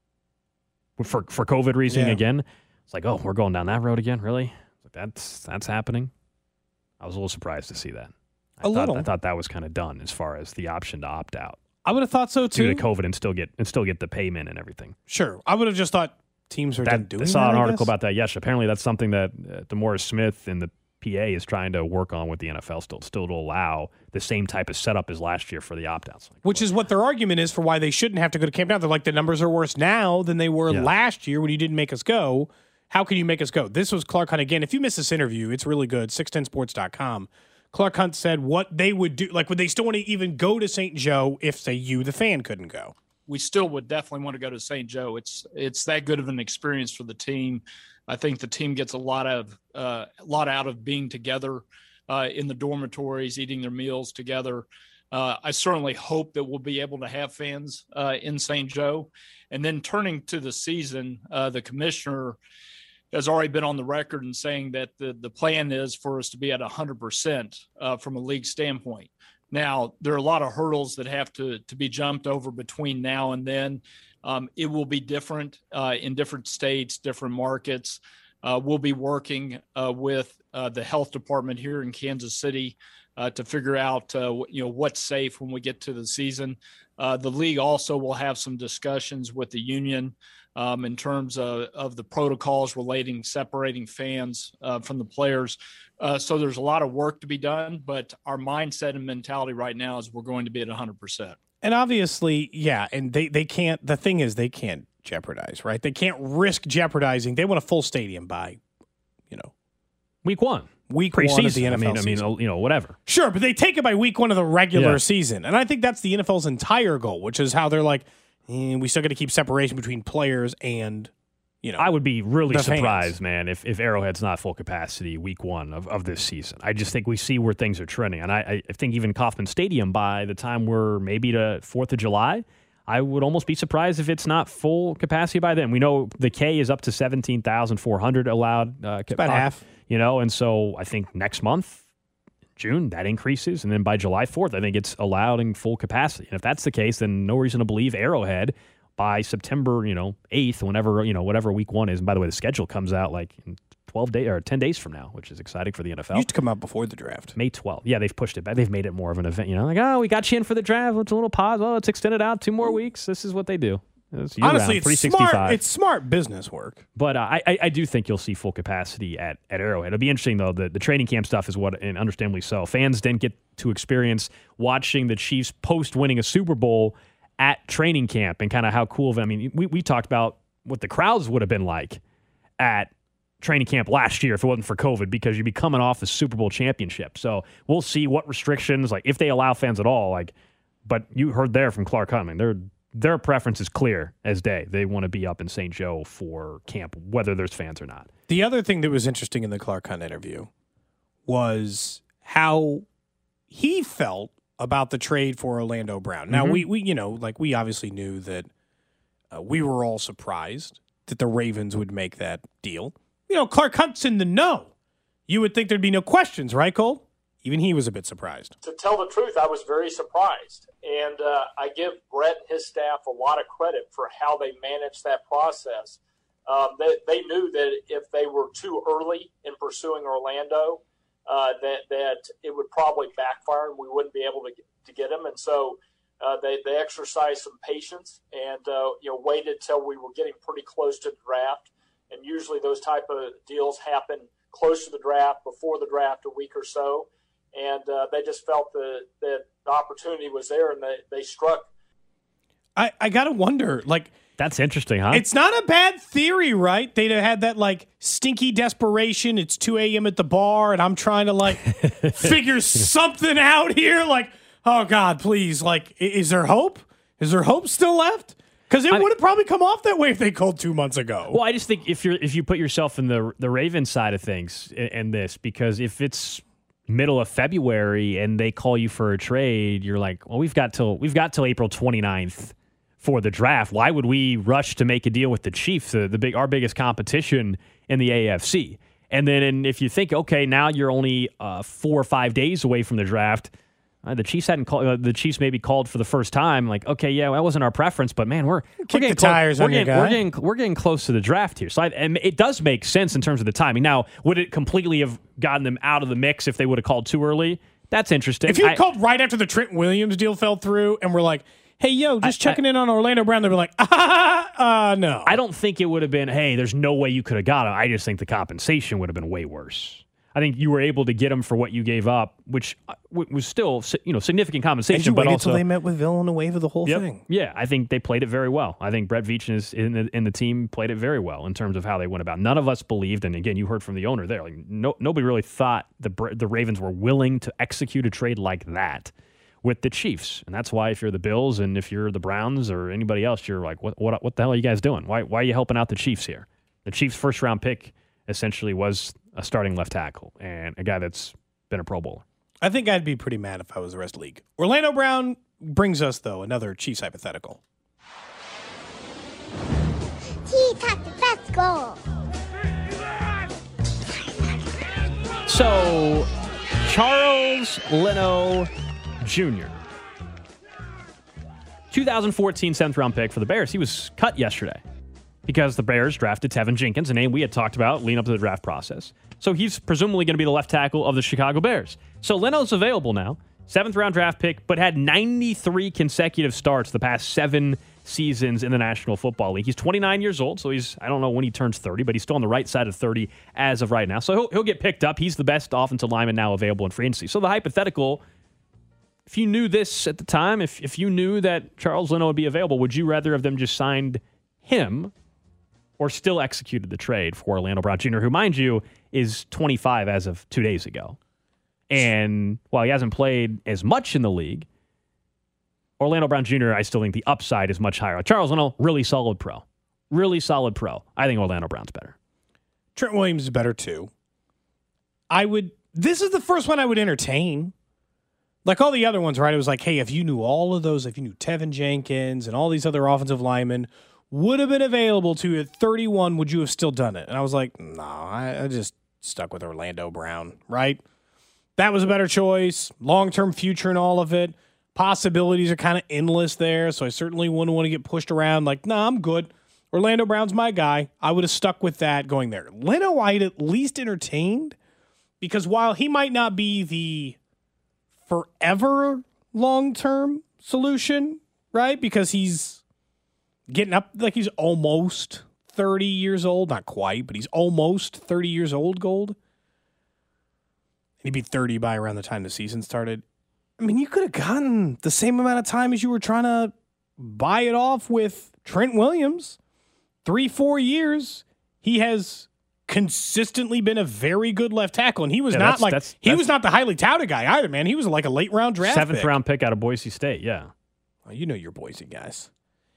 for COVID reasoning again. It's like, oh, we're going down that road again? Really? That's happening? I was a little surprised to see that. I thought that was kind of done as far as the option to opt out. I would have thought so too. Due to COVID and still get the payment and everything. Sure. I would have just thought teams are done doing that. I saw an article about that yesterday. Apparently that's something that DeMaurice Smith and the PA is trying to work on with the NFL still to allow the same type of setup as last year for the opt-outs. Which is what their argument is for why they shouldn't have to go to camp now. They're like, the numbers are worse now than they were last year when you didn't make us go. How can you make us go? This was Clark Hunt again. If you missed this interview, it's really good. 610sports.com. Clark Hunt said what they would do. Like, would they still want to even go to St. Joe if, say, you, the fan, couldn't go? We still would definitely want to go to St. Joe. It's that good of an experience for the team. I think the team gets a lot out of being together in the dormitories, eating their meals together. I certainly hope that we'll be able to have fans in St. Joe. And then turning to the season, the commissioner has already been on the record and saying that the plan is for us to be at 100% from a league standpoint. Now, there are a lot of hurdles that have to be jumped over between now and then. It will be different in different states, different markets. We'll be working with the health department here in Kansas City to figure out what's safe when we get to the season. The league also will have some discussions with the union in terms of the protocols separating fans from the players. So there's a lot of work to be done, but our mindset and mentality right now is we're going to be at 100%. And obviously, yeah, and they can't – the thing is they can't jeopardize, right? They can't risk jeopardizing. They want a full stadium by, week one. Week one of the NFL season. Whatever. Sure, but they take it by week one of the regular season. And I think that's the NFL's entire goal, which is how they're like, we still got to keep separation between players and – I would be really surprised, man, if Arrowhead's not full capacity week one of this season. I just think we see where things are trending. And I think even Kauffman Stadium, by the time we're maybe to 4th of July, I would almost be surprised if it's not full capacity by then. We know the K is up to 17,400 allowed. It's about half. And so I think next month, June, that increases. And then by July 4th, I think it's allowed in full capacity. And if that's the case, then no reason to believe Arrowhead by September, 8th, whenever, whatever week one is. And by the way, the schedule comes out like in 12 days or 10 days from now, which is exciting for the NFL. It used to come out before the draft. May 12th. Yeah, they've pushed it back. They've made it more of an event. We got you in for the draft. It's a little pause. Oh, let's extend it out 2 more weeks. This is what they do. Honestly, it's smart. It's smart business work. But I do think you'll see full capacity at Arrowhead. It'll be interesting, though. The training camp stuff is what, and understandably so, fans didn't get to experience watching the Chiefs post-winning a Super Bowl at training camp and kind of how cool of it. I mean, we talked about what the crowds would have been like at training camp last year if it wasn't for COVID, because you'd be coming off the Super Bowl championship. So we'll see what restrictions, like if they allow fans at all, but you heard there from Clark Hunt, I mean, their preference is clear as day. They want to be up in St. Joe for camp, whether there's fans or not. The other thing that was interesting in the Clark Hunt interview was how he felt about the trade for Orlando Brown. Now, we obviously knew that we were all surprised that the Ravens would make that deal. Clark Hunt's in the know. You would think there'd be no questions, right, Cole? Even he was a bit surprised. To tell the truth, I was very surprised. And I give Brett and his staff a lot of credit for how they managed that process. They knew that if they were too early in pursuing Orlando, that it would probably backfire and we wouldn't be able to get him. And so they exercised some patience and waited till we were getting pretty close to the draft. And usually those type of deals happen close to the draft, before the draft, a week or so. And they just felt that the opportunity was there, and they struck. I got to wonder, that's interesting, huh? It's not a bad theory, right? They'd have had that, stinky desperation. It's 2 a.m. at the bar, and I'm trying to, figure something out here. Oh, God, please. Is there hope? Is there hope still left? Because it would have probably come off that way if they called 2 months ago. Well, I just think if you put yourself in the Ravens side of things in this, because if it's middle of February and they call you for a trade, you're like, well, we've got till April 29th for the draft. Why would we rush to make a deal with the Chiefs, our biggest competition in the AFC? And then if you think, okay, now you're only 4 or 5 days away from the draft. The Chiefs hadn't called. The Chiefs maybe called for the first time. Okay, yeah, that wasn't our preference, but man, we're getting tires on your guy. We're getting close to the draft here. So and it does make sense in terms of the timing. Now, would it completely have gotten them out of the mix if they would have called too early? That's interesting. If you called right after the Trent Williams deal fell through, and we're like, Hey, yo, just checking in on Orlando Brown. They'd be like, no. I don't think it would have been, hey, there's no way you could have got him. I just think the compensation would have been way worse. I think you were able to get him for what you gave up, which was still, significant compensation. And you but waited also until they met with Villanueva the whole thing. Yeah, I think they played it very well. I think Brett Veach in the team played it very well in terms of how they went about. None of us believed, and again, you heard from the owner there. Like nobody really thought the Ravens were willing to execute a trade like that with the Chiefs, and that's why if you're the Bills and if you're the Browns or anybody else, you're like, what the hell are you guys doing? Why are you helping out the Chiefs here? The Chiefs' first round pick essentially was a starting left tackle and a guy that's been a Pro Bowler. I think I'd be pretty mad if I was the rest of the league. Orlando Brown brings us, though, another Chiefs hypothetical. Let's go. So, Charles Leno Jr., 2014 7th-round pick for the Bears. He was cut yesterday because the Bears drafted Tevin Jenkins, a name we had talked about leading up to the draft process. So he's presumably going to be the left tackle of the Chicago Bears. So Leno's available now, 7th-round draft pick, but had 93 consecutive starts the past 7 seasons in the National Football League. He's 29 years old, so I don't know when he turns 30, but he's still on the right side of 30 as of right now. So he'll get picked up. He's the best offensive lineman now available in free agency. So the hypothetical, if you knew this at the time, if you knew that Charles Leno would be available, would you rather have them just signed him or still executed the trade for Orlando Brown Jr., who, mind you, is 25 as of 2 days ago? And while he hasn't played as much in the league, Orlando Brown Jr., I still think the upside is much higher. Charles Leno, really solid pro. Really solid pro. I think Orlando Brown's better. Trent Williams is better, too. This is the first one I would entertain. Like all the other ones, right? It was like, hey, if you knew all of those, if you knew Tevin Jenkins and all these other offensive linemen would have been available to you at 31, would you have still done it? And I was like, no, I just stuck with Orlando Brown, right? That was a better choice. Long-term future and all of it. Possibilities are kind of endless there, so I certainly wouldn't want to get pushed around like, nah, I'm good. Orlando Brown's my guy. I would have stuck with that going there. Leno, I'd at least entertained because while he might not be the forever long-term solution, right? Because he's getting up, like he's almost 30 years old. Not quite, but he's almost 30 years old, Gold. He'd be 30 by around the time the season started. I mean, you could have gotten the same amount of time as you were trying to buy it off with Trent Williams. 3-4 years. He has consistently been a very good left tackle, and he was not the highly touted guy either, man. He was like a late round draft 7th round pick out of Boise State, yeah. Oh, you know your Boise guys.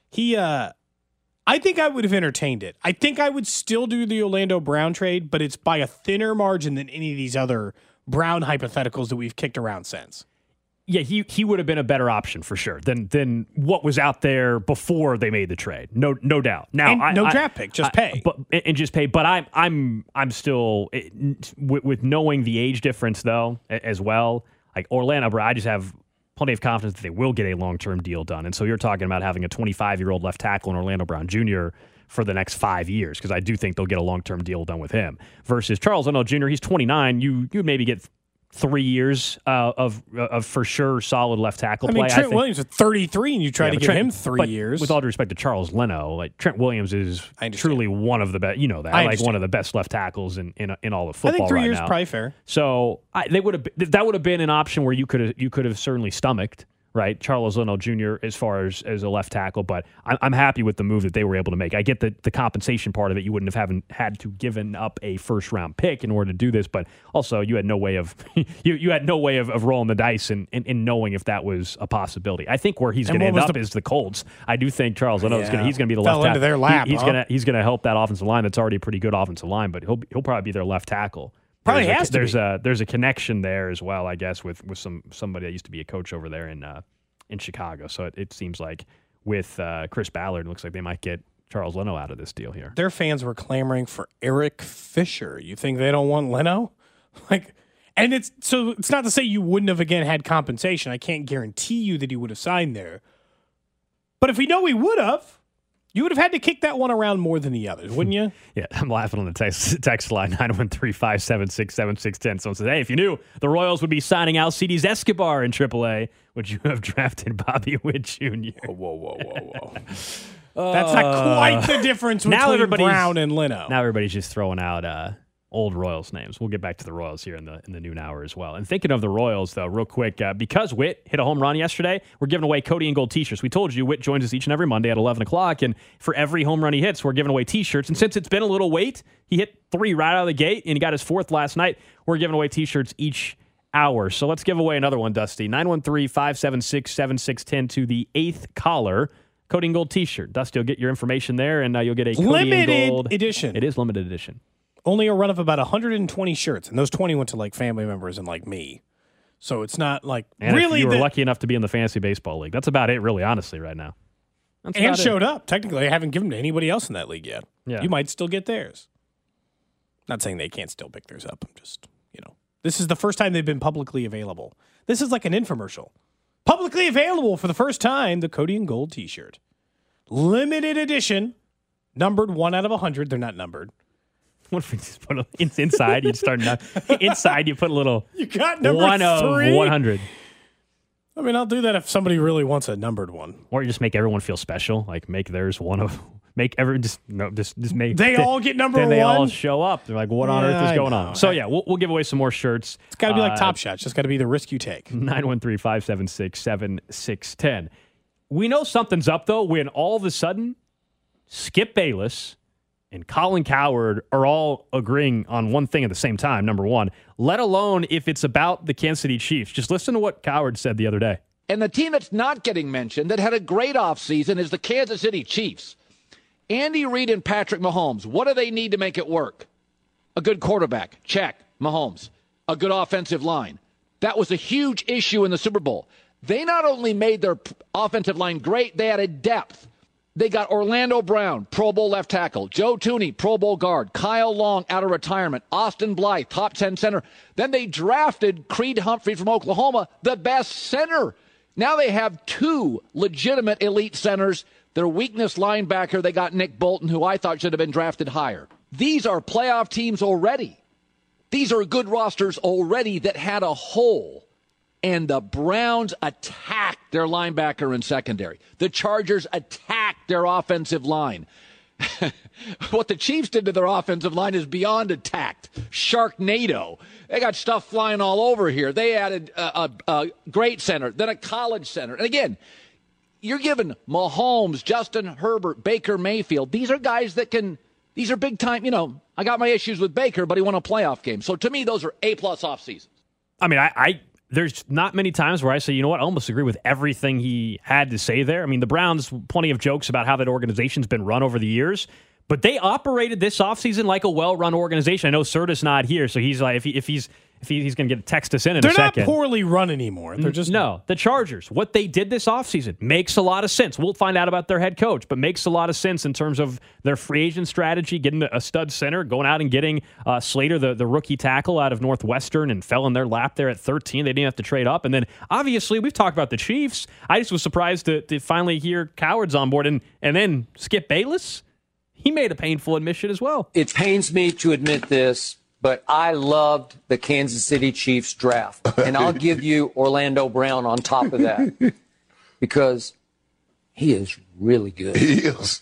I think I would have entertained it. I think I would still do the Orlando Brown trade, but it's by a thinner margin than any of these other Brown hypotheticals that we've kicked around since. Yeah, he would have been a better option for sure than what was out there before they made the trade. No doubt. Now, and draft pick, just pay. But I'm still with knowing the age difference though as well. Like Orlando, I just have plenty of confidence that they will get a long-term deal done. And so you're talking about having a 25-year-old left tackle in Orlando Brown Jr. for the next 5 years, because I do think they'll get a long-term deal done with him. Versus Charles Leno Jr., he's 29. You maybe get 3 years of for sure solid left tackle play. Trent Williams is 33, and you try to give him 3 years. With all due respect to Charles Leno, like Trent Williams is truly one of the best. You know that, like one of the best left tackles in all of football. I think 3 right years now. is probably fair. So that would have been an option where you could have certainly stomached. Right, Charles Leno Jr. as far as a left tackle, but I'm happy with the move that they were able to make. I get the compensation part of it. You wouldn't have had to given up a first round pick in order to do this, but also you had no way of you had no way of rolling the dice and knowing if that was a possibility. I think where he's going to end up is the Colts. I do think Charles Leno is going to be the left tackle. Their lap, he's going to help that offensive line that's already a pretty good offensive line, but he'll probably be their left tackle. There's a connection there as well, I guess, with somebody that used to be a coach over there in Chicago. So it seems like with Chris Ballard, it looks like they might get Charles Leno out of this deal here. Their fans were clamoring for Eric Fisher. You think they don't want Leno? It's not to say you wouldn't have again had compensation. I can't guarantee you that he would have signed there. But if we know he would have, You would have had to kick that one around more than the others, wouldn't you? Yeah, I'm laughing on the text line, 913-576-7610. Someone says, hey, if you knew the Royals would be signing Alcides Escobar in AAA, would you have drafted Bobby Witt Jr.? Whoa. That's not quite the difference between Brown and Leno. Now everybody's just throwing out old Royals names. We'll get back to the Royals here in the noon hour as well. And thinking of the Royals, though, real quick, because Witt hit a home run yesterday, we're giving away Cody and Gold t-shirts. We told you Witt joins us each and every Monday at 11 o'clock, and for every home run he hits, we're giving away t-shirts. And since it's been a little wait, he hit 3 right out of the gate, and he got his 4th last night. We're giving away t-shirts each hour. So let's give away another one, Dusty. 913-576-7610 to the 8th caller. Cody and Gold t-shirt. Dusty will get your information there, and you'll get a Cody and Gold edition. It is limited edition. Only a run of about 120 shirts, and those 20 went to like family members and like me. So it's not like and really. If you were lucky enough to be in the fantasy baseball league. That's about it, really, honestly, right now. And showed up. Technically, I haven't given to anybody else in that league yet. Yeah. You might still get theirs. Not saying they can't still pick theirs up. I'm just, this is the first time they've been publicly available. This is like an infomercial. Publicly available for the first time, the Cody and Gold t-shirt. Limited edition, numbered 1 out of 100. They're not numbered. What if we just put it's inside? You start inside. You put a little. You got number 1 3? of 100. I mean, I'll do that if somebody really wants a numbered one. Or you just make everyone feel special. Like make theirs one of. Make everyone just make. They all get number 1. Then they all show up. They're like, what on earth is going on? So yeah, we'll give away some more shirts. It's got to be like Top Shot. It's just got to be the risk you take. 913-576-7610. We know something's up though when all of a sudden Skip Bayless and Colin Cowherd are all agreeing on one thing at the same time, number one, let alone if it's about the Kansas City Chiefs. Just listen to what Cowherd said the other day. And the team that's not getting mentioned that had a great offseason is the Kansas City Chiefs. Andy Reid and Patrick Mahomes, what do they need to make it work? A good quarterback, check, Mahomes. A good offensive line. That was a huge issue in the Super Bowl. They not only made their offensive line great, they added depth. They got Orlando Brown, Pro Bowl left tackle. Joe Tooney, Pro Bowl guard. Kyle Long out of retirement. Austin Blythe, top 10 center. Then they drafted Creed Humphrey from Oklahoma, the best center. Now they have 2 legitimate elite centers. Their weakness linebacker, they got Nick Bolton, who I thought should have been drafted higher. These are playoff teams already. These are good rosters already that had a hole. And the Browns attacked their linebacker and secondary. The Chargers attacked their offensive line. What the Chiefs did to their offensive line is beyond attacked. Sharknado. They got stuff flying all over here. They added a great center, then a college center. And again, you're giving Mahomes, Justin Herbert, Baker Mayfield. These are guys that these are big time. I got my issues with Baker, but he won a playoff game. So to me, those are A-plus off seasons. I mean, there's not many times where I say, you know what, I almost agree with everything he had to say there. I mean, the Browns, plenty of jokes about how that organization's been run over the years, but they operated this offseason like a well-run organization. I know Serta's not here, so he's like, if he's going to text us in a second. They're not poorly run anymore. They're just no. The Chargers, what they did this offseason makes a lot of sense. We'll find out about their head coach, but makes a lot of sense in terms of their free agent strategy, getting a stud center, going out and getting Slater, the rookie tackle out of Northwestern, and fell in their lap there at 13. They didn't have to trade up. And then, obviously, we've talked about the Chiefs. I just was surprised to finally hear Cowherd's on board. And then Skip Bayless, he made a painful admission as well. It pains me to admit this, but I loved the Kansas City Chiefs draft. And I'll give you Orlando Brown on top of that because he is really good. He is.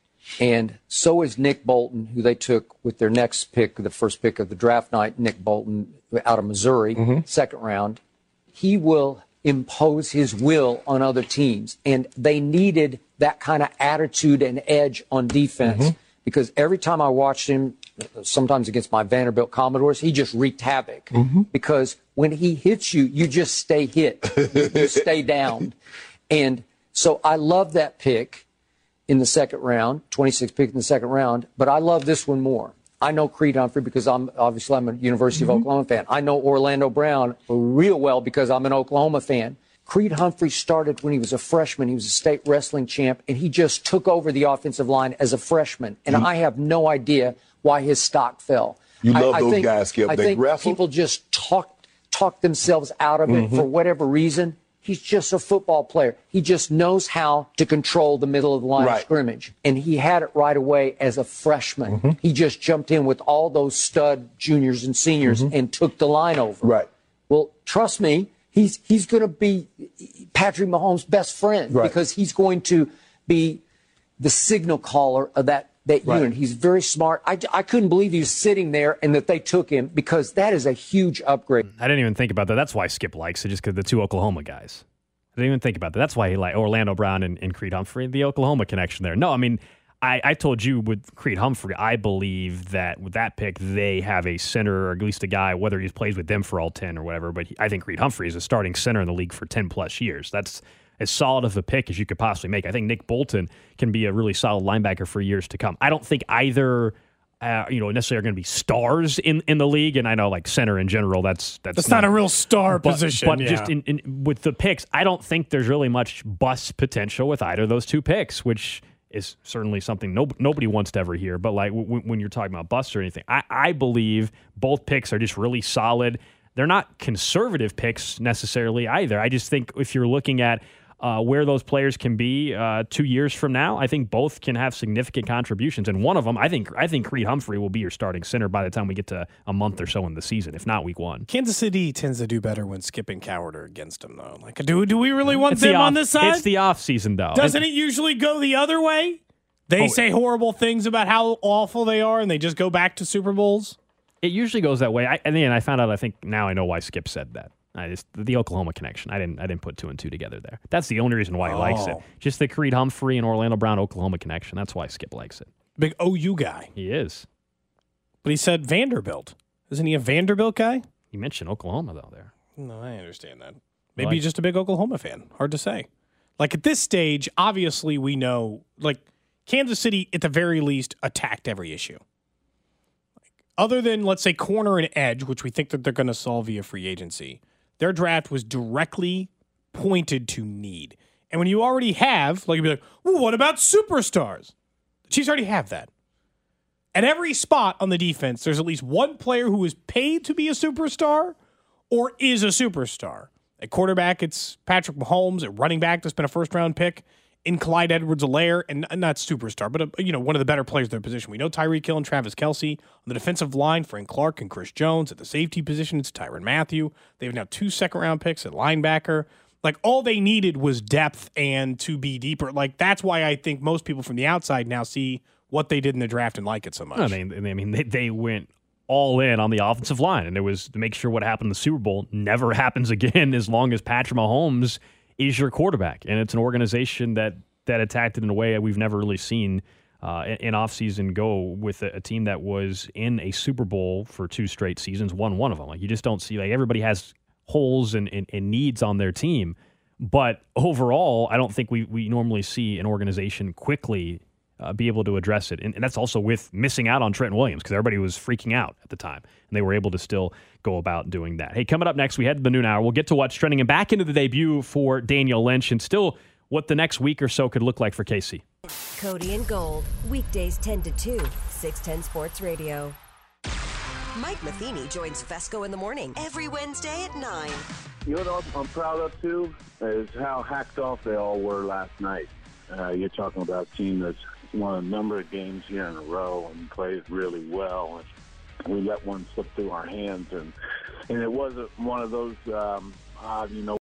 And so is Nick Bolton, who they took with their next pick, the first pick of the draft night, Nick Bolton out of Missouri, second round. He will impose his will on other teams. And they needed that kind of attitude and edge on defense because every time I watched him, sometimes against my Vanderbilt Commodores, he just wreaked havoc because when he hits you, you just stay hit. You stay down. And so I love that pick in the second round, 26th pick in the second round, but I love this one more. I know Creed Humphrey because I'm a University of Oklahoma fan. I know Orlando Brown real well because I'm an Oklahoma fan. Creed Humphrey started when he was a freshman. He was a state wrestling champ, and he just took over the offensive line as a freshman. And I have no idea why his stock fell. You love those guys, Skip. I think people just talk themselves out of it for whatever reason. He's just a football player. He just knows how to control the middle of the line of scrimmage. And he had it right away as a freshman. He just jumped in with all those stud juniors and seniors and took the line over. Right. Well, trust me, he's going to be Patrick Mahomes' best friend because he's going to be the signal caller of that unit. He's very smart. I couldn't believe he was sitting there and that they took him because that is a huge upgrade. I didn't even think about that. That's why Skip likes it, just because the two Oklahoma guys. I didn't even think about that. That's why he liked Orlando Brown and Creed Humphrey, the Oklahoma connection there. No, I mean, I told you with Creed Humphrey, I believe that with that pick, they have a center or at least a guy, whether he plays with them for all 10 or whatever, but I think Creed Humphrey is a starting center in the league for 10-plus years. That's as solid of a pick as you could possibly make. I think Nick Bolton can be a really solid linebacker for years to come. I don't think either necessarily are going to be stars in the league, and I know like center in general, that's not a real star position. But just with the picks, I don't think there's really much bust potential with either of those two picks, which is certainly something nobody wants to ever hear. But like when you're talking about bust or anything, I believe both picks are just really solid. They're not conservative picks necessarily either. I just think if you're looking at where those players can be 2 years from now, I think both can have significant contributions. And one of them, I think Creed Humphrey will be your starting center by the time we get to a month or so in the season, if not week 1. Kansas City tends to do better when Skip and Coward are against them, though. Like, do we really want them on this side? It's the off season, though. Doesn't it usually go the other way? They say horrible things about how awful they are, and they just go back to Super Bowls? It usually goes that way. I found out, I think now I know why Skip said that. The Oklahoma connection. I didn't put 2 and 2 together there. That's the only reason why he likes it. Just the Creed Humphrey and Orlando Brown Oklahoma connection. That's why Skip likes it. Big OU guy. He is. But he said Vanderbilt. Isn't he a Vanderbilt guy? He mentioned Oklahoma, though, there. No, I understand that. Maybe just a big Oklahoma fan. Hard to say. Like, at this stage, obviously we know, like, Kansas City, at the very least, attacked every issue. Other than, let's say, corner and edge, which we think that they're going to solve via free agency, their draft was directly pointed to need. And when you already have, like, you'd be like, well, what about superstars? The Chiefs already have that. At every spot on the defense, there's at least one player who is paid to be a superstar or is a superstar. At quarterback, it's Patrick Mahomes. At running back, that's been a first-round pick in Clyde Edwards-Helaire, and not superstar, but one of the better players in their position. We know Tyreek Hill and Travis Kelce. On the defensive line, Frank Clark and Chris Jones. At the safety position, it's Tyrann Mathieu. They have now 2 second-round picks at linebacker. Like, all they needed was depth and to be deeper. Like, that's why I think most people from the outside now see what they did in the draft and like it so much. I mean, they went all in on the offensive line, and it was to make sure what happened in the Super Bowl never happens again as long as Patrick Mahomes is your quarterback. And it's an organization that attacked it in a way we've never really seen in offseason go with a team that was in a Super Bowl for 2 straight seasons, won one of them. Like, you just don't see, like, everybody has holes and needs on their team. But overall, I don't think we normally see an organization quickly be able to address it. And that's also with missing out on Trent Williams because everybody was freaking out at the time. And they were able to still go about doing that. Hey, coming up next, we head to the noon hour. We'll get to what's trending and back into the debut for Daniel Lynch and still what the next week or so could look like for KC. Cody and Gold, weekdays 10 to 2, 610 Sports Radio. Mike Matheny joins Fesco in the morning every Wednesday at 9. You know what I'm proud of, too, is how hacked off they all were last night. You're talking about a team that's won a number of games here in a row and played really well. And we let one slip through our hands, and it wasn't one of those,